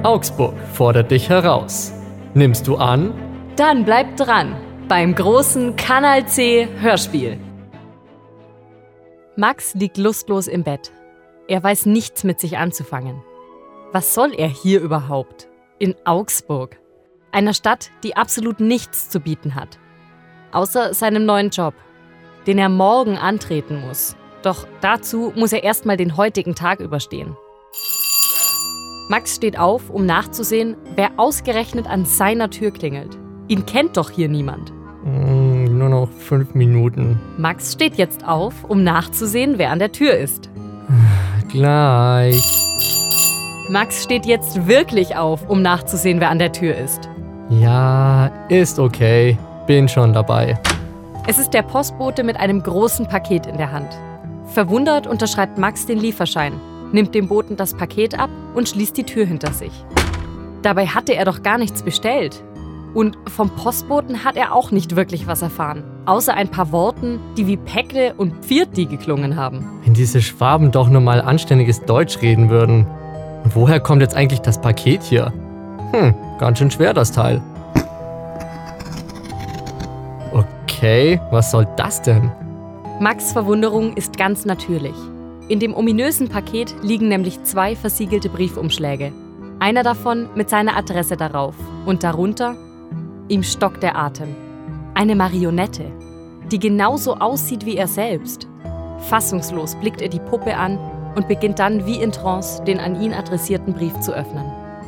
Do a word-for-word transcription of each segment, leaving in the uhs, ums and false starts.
Augsburg fordert dich heraus. Nimmst du an? Dann bleib dran beim großen Kanal C Hörspiel. Max liegt lustlos im Bett. Er weiß nichts mit sich anzufangen. Was soll er hier überhaupt? In Augsburg. Einer Stadt, die absolut nichts zu bieten hat. Außer seinem neuen Job, den er morgen antreten muss. Doch dazu muss er erstmal den heutigen Tag überstehen. Max steht auf, um nachzusehen, wer ausgerechnet an seiner Tür klingelt. Ihn kennt doch hier niemand. Mm, nur noch fünf Minuten. Max steht jetzt auf, um nachzusehen, wer an der Tür ist. Gleich. Max steht jetzt wirklich auf, um nachzusehen, wer an der Tür ist. Ja, ist okay. Bin schon dabei. Es ist der Postbote mit einem großen Paket in der Hand. Verwundert unterschreibt Max den Lieferschein, nimmt dem Boten das Paket ab und schließt die Tür hinter sich. Dabei hatte er doch gar nichts bestellt. Und vom Postboten hat er auch nicht wirklich was erfahren. Außer ein paar Worten, die wie Päckle und Pfirti geklungen haben. Wenn diese Schwaben doch nur mal anständiges Deutsch reden würden. Und woher kommt jetzt eigentlich das Paket hier? Hm, ganz schön schwer das Teil. Okay, was soll das denn? Max' Verwunderung ist ganz natürlich. In dem ominösen Paket liegen nämlich zwei versiegelte Briefumschläge. Einer davon mit seiner Adresse darauf und darunter: ihm stockt der Atem. Eine Marionette, die genauso aussieht wie er selbst. Fassungslos blickt er die Puppe an und beginnt dann wie in Trance, den an ihn adressierten Brief zu öffnen.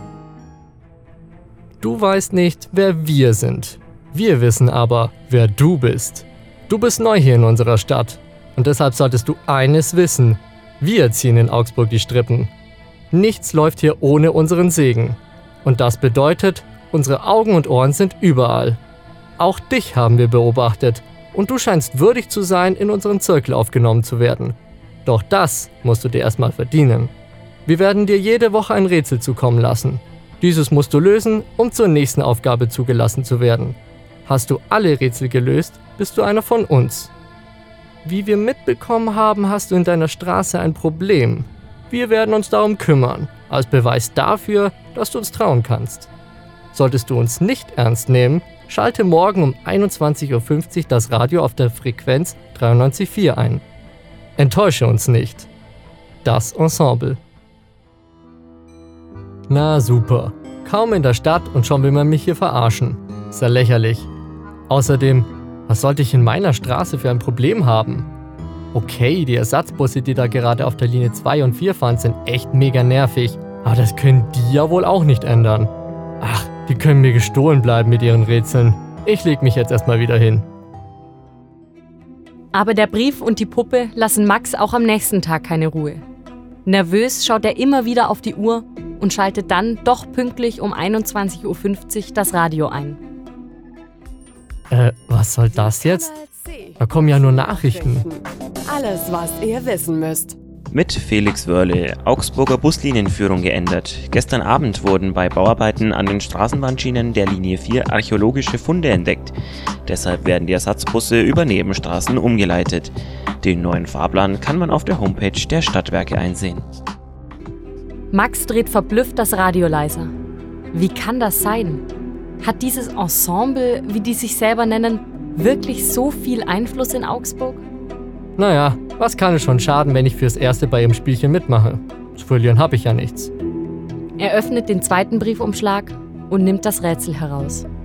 Du weißt nicht, wer wir sind. Wir wissen aber, wer du bist. Du bist neu hier in unserer Stadt und deshalb solltest du eines wissen. Wir ziehen in Augsburg die Strippen. Nichts läuft hier ohne unseren Segen. Und das bedeutet, unsere Augen und Ohren sind überall. Auch dich haben wir beobachtet und du scheinst würdig zu sein, in unseren Zirkel aufgenommen zu werden. Doch das musst du dir erstmal verdienen. Wir werden dir jede Woche ein Rätsel zukommen lassen. Dieses musst du lösen, um zur nächsten Aufgabe zugelassen zu werden. Hast du alle Rätsel gelöst, bist du einer von uns. Wie wir mitbekommen haben, hast du in deiner Straße ein Problem. Wir werden uns darum kümmern, als Beweis dafür, dass du uns trauen kannst. Solltest du uns nicht ernst nehmen, schalte morgen um einundzwanzig Uhr fünfzig das Radio auf der Frequenz dreiundneunzig Komma vier ein. Enttäusche uns nicht. Das Ensemble. Na super. Kaum in der Stadt und schon will man mich hier verarschen. Ist ja lächerlich. Außerdem, was sollte ich in meiner Straße für ein Problem haben? Okay, die Ersatzbusse, die da gerade auf der Linie zwei und vier fahren, sind echt mega nervig. Aber das können die ja wohl auch nicht ändern. Ach, die können mir gestohlen bleiben mit ihren Rätseln. Ich leg mich jetzt erstmal wieder hin. Aber der Brief und die Puppe lassen Max auch am nächsten Tag keine Ruhe. Nervös schaut er immer wieder auf die Uhr und schaltet dann doch pünktlich um einundzwanzig Uhr fünfzig das Radio ein. Äh, was soll das jetzt? Da kommen ja nur Nachrichten. Alles, was ihr wissen müsst. Mit Felix Wörle, Augsburger Buslinienführung geändert. Gestern Abend wurden bei Bauarbeiten an den Straßenbahnschienen der Linie vier archäologische Funde entdeckt. Deshalb werden die Ersatzbusse über Nebenstraßen umgeleitet. Den neuen Fahrplan kann man auf der Homepage der Stadtwerke einsehen. Max dreht verblüfft das Radio leiser. Wie kann das sein? Hat dieses Ensemble, wie die sich selber nennen, wirklich so viel Einfluss in Augsburg? Naja, was kann es schon schaden, wenn ich fürs Erste bei ihrem Spielchen mitmache? Zu verlieren habe ich ja nichts. Er öffnet den zweiten Briefumschlag und nimmt das Rätsel heraus.